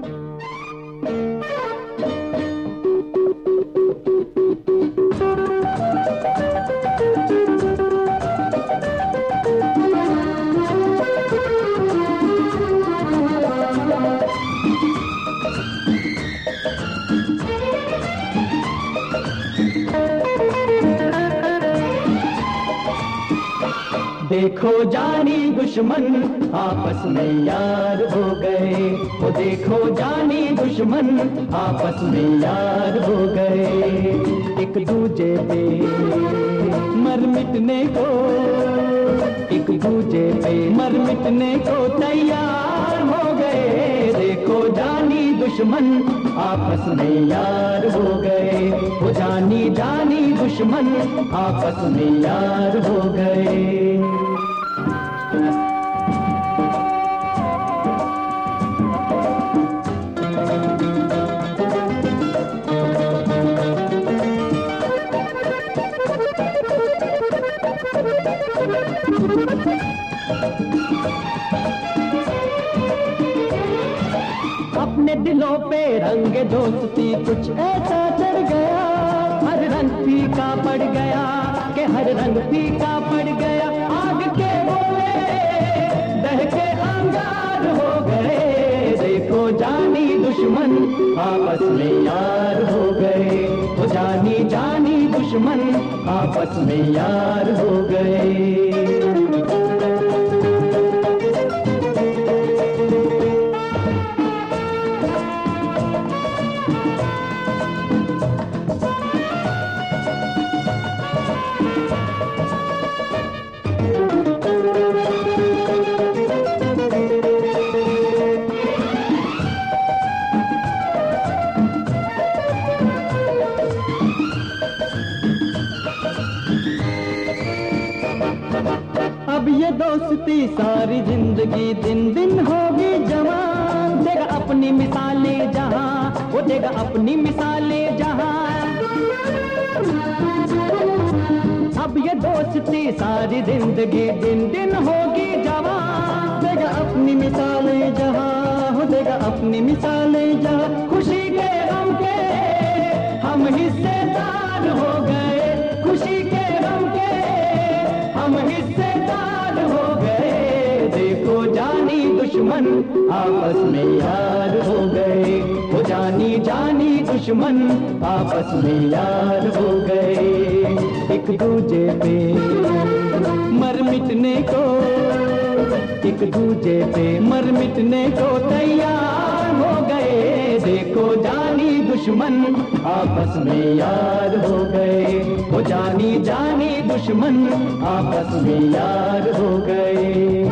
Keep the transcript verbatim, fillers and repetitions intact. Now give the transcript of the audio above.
देखो जानी दुश्मन आपस में यार हो गए, वो देखो जानी दुश्मन आपस में यार हो गए। एक दूजे पे मर मिटने को, एक दूजे पे मर मिटने को तैयार हो गए। देखो जानी दुश्मन आपस में यार हो गए, वो जानी जानी दुश्मन आपस में यार हो गए। अपने दिलों पे रंग दोस्ती कुछ ऐसा चढ़ गया, हर रंग फीका पड़ गया कि हर रंग फीका पड़ गया। आग के गोले दहके अंगार हो गए। देखो जानी दुश्मन आपस में यार हो गए, वो जानी जानी दुश्मन आपस में यार हो गए। अब ये दोस्ती सारी जिंदगी दिन दिन होगी जवान। देगा अपनी मिसालें जहां, वो देगा अपनी मिसालें जहां। अब ये दोस्ती सारी जिंदगी दिन दिन होगी जवान। देगा अपनी मिसालें जहां, वो देगा अपनी मिसालें जहां। खुशी के गम के हम हिस्सेदार हो गए, खुशी के गम के हम हिस्सेदार हो गए। देखो जानी दुश्मन आपस में यार हो गए, वो जानी जानी दुश्मन आपस में यार हो गए। एक दूजे पे मर मिटने को, एक दूजे पे मर मिटने को तैयार हो गए। देखो जानी दुश्मन आपस में यार हो गए, वो जानी जानी दुश्मन आपस में यार हो गए।